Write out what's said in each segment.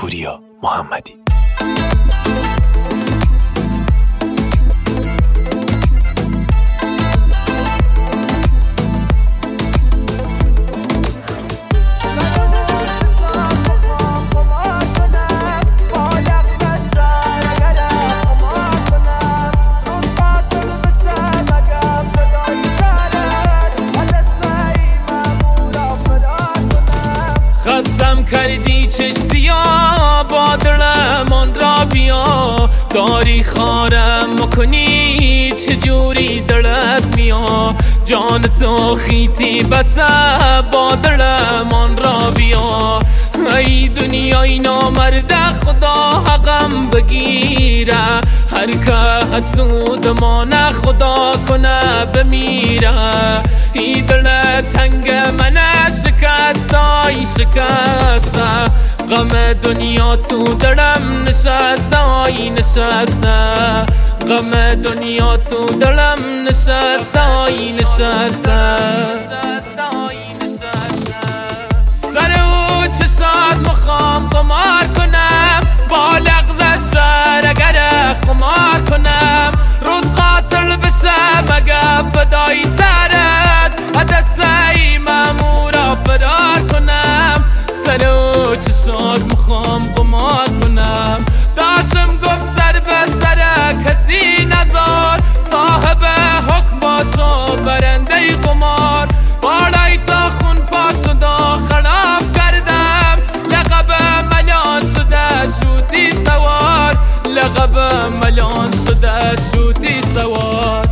پوریا محمدی. خستم کردی چش سیاه با دلمان را بیا، داری خارم مکنی چجوری دلت میا، جان تو خیتی بسه با دلمان را بیا. ای دنیای نامرده خدا حقم بگیره، هر که حسود مانه خدا کنه بمیره. ای دل تنگ من شکستای شکسته، غم دنیا تو دلم نشسته آی نشسته، غم دنیا تو دلم نشسته آی نشسته. سر او چشات مخوام قمار کنم، با لغزش شهر اگر خمار کنم، رود قاتل بشه مگه فدای سرت، دسته مامورا فرار کنم. سر او چشات مخوام قمار کنم، داشم گفت سر به سر کسی نزار، صاحب حکم باشو برنده قمار، بالای تا خون پاشد خراب کردم، لقب ملان شده شوتی سوار، لقب ملان شده شوتی سوار.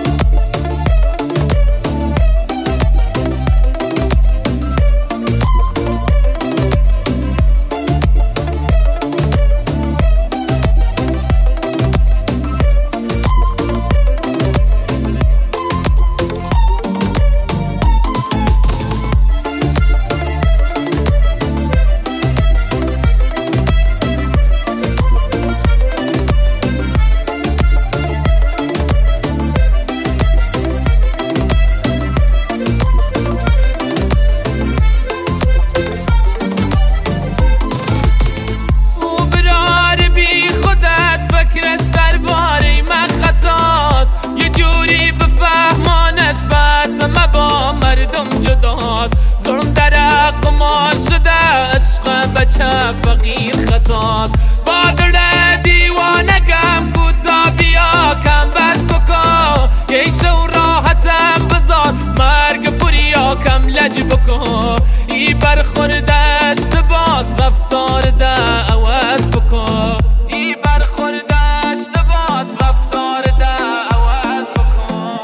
ظلم در قمار شده عشق بچه فقیر خطاست، با دل دیوانگم کوتا بیا کم بس بکن، یه شو راحتم بذار مرگ پوریا کم لج بکن، ای برخوردشت باز رفتار ده عوض بکن، ای برخوردشت باز رفتار ده عوض بکن.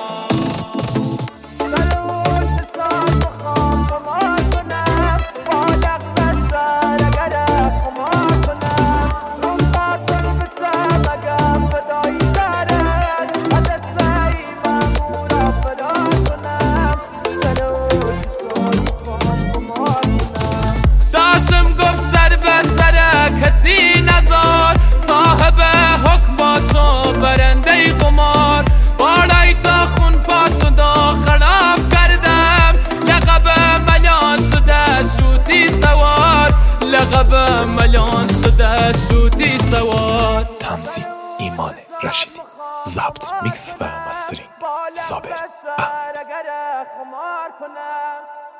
کسی نزار، صاحب حکم باشو برنده قمار، بالای تا خون پاشد خراب کردم، لقب ملان شده شوتی سوار، لقب ملان شده شوتی سوار. تنظیم ایمان رشیدی، ضبط میکس و مسترینگ صابر احمد.